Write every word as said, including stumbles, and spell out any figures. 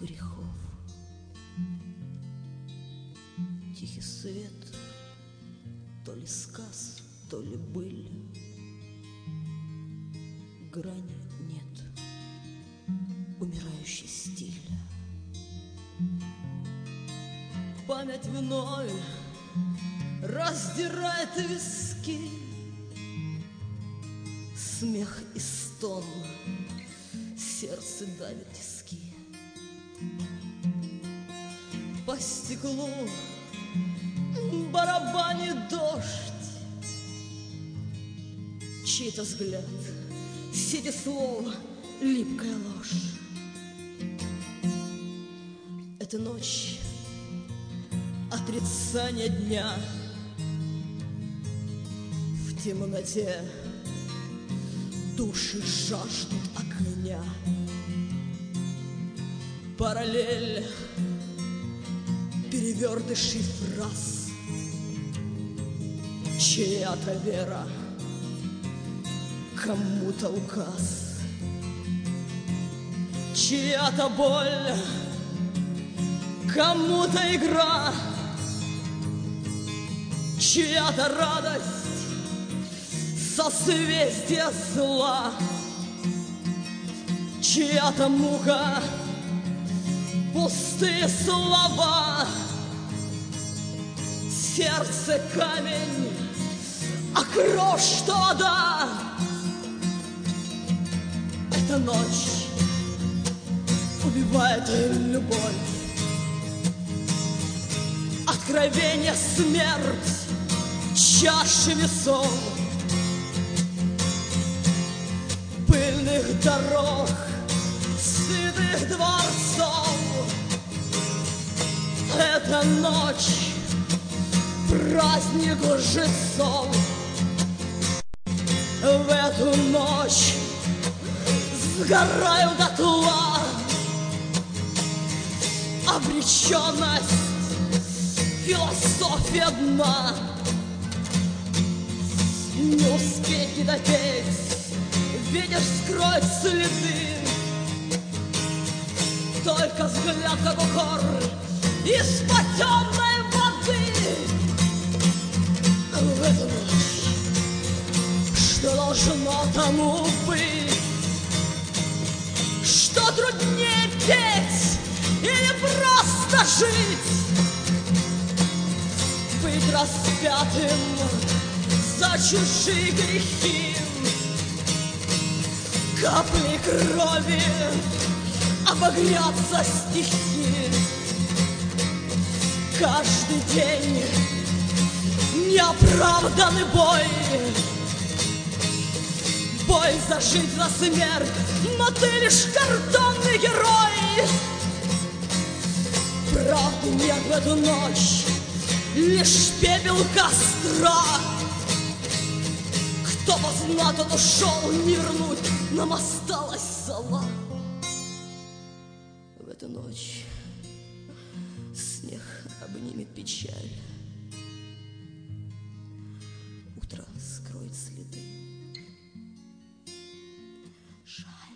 грехов. Тихий свет, то ли сказ, то ли быль, грани нет, умирающий стиль. Память вновь раздирает виски, смех и стон, сердце давит тиски. По стеклу барабанит дождь, чей-то взгляд, сети слов, липкая ложь. Эта ночь отрицание дня, в темноте души жаждут огня. Параллель перевертышей фраз, чья-то вера, кому-то указ, чья-то боль, кому-то игра, чья-то радость, созвездие зла, чья-то мука, пустые слова. Сердце камень, а кровь что да? Эта ночь убивает любовь, откровение смерть, чаши весов, пыльных дорог, сытых дворцов. Эта ночь праздник лжецов. В эту ночь сгораю дотла, обреченность, философия дна. Не успеть не допеть, ветер скроет следы, только взгляд как укор из-под темной воды. В эту ночь, что должно тому быть, что труднее петь или просто жить, быть распятым за чужие грехи, капли крови обогрятся стихи. Каждый день неоправданный бой, бой за жизнь, за смерть, но ты лишь картонный герой. Правды нет в эту ночь, лишь пепел костра. Кто познат, он ушел, не вернуть, нам осталась зола. В эту ночь снег обнимет печаль, утро скроет следы. Жаль.